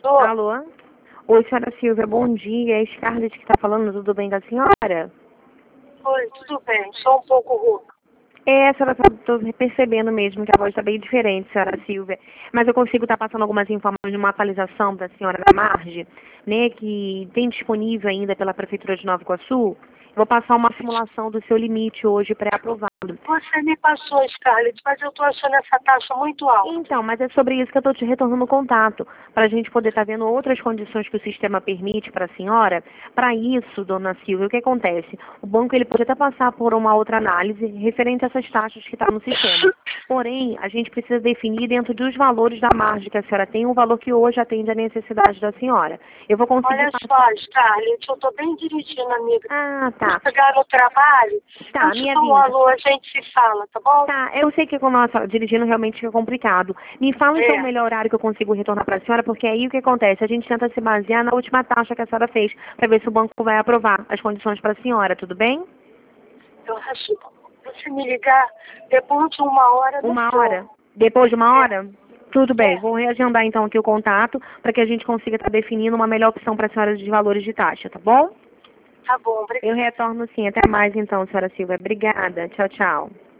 Alô? Oi, senhora Silvia, bom dia. É Scarlett que está falando, tudo bem com a senhora? Oi, tudo bem, só um pouco rouca. É, a senhora estou percebendo mesmo que a voz está bem diferente, senhora Silvia. Mas eu consigo estar passando algumas informações de uma atualização para a senhora da Marge, né, que tem disponível ainda pela Prefeitura de Nova Iguaçu. Vou passar uma simulação do seu limite hoje pré-aprovado. Você me passou, Scarlett, mas eu estou achando essa taxa muito alta. Então, mas é sobre isso que eu estou te retornando o contato, para a gente poder estar vendo outras condições que o sistema permite para a senhora. Para isso, dona Silvia, o que acontece? O banco ele pode até passar por uma outra análise referente a essas taxas que estão no sistema. Porém, a gente precisa definir dentro dos valores da margem que a senhora tem, um valor que hoje atende à necessidade da senhora. Eu vou conseguir... Olha só, Scarlett, eu estou bem dirigindo, amiga. Ah, tá. Chegar no trabalho, Tá, eu te minha dou um linda. alô, a gente se fala, tá bom? Tá, eu sei que como a senhora dirigindo realmente é complicado. Me fala então o melhor horário que eu consigo retornar para a senhora, porque aí o que acontece? A gente tenta se basear na última taxa que a senhora fez, para ver se o banco vai aprovar as condições para a senhora, tudo bem? Eu acho que você me ligar depois de uma hora. Uma hora? Depois de uma hora? Tudo bem, vou reagendar então aqui o contato, para que a gente consiga estar definindo uma melhor opção para a senhora de valores de taxa, tá bom? Tá bom, obrigada. Eu retorno sim, até mais então, senhora Silvia. Obrigada, tchau, tchau.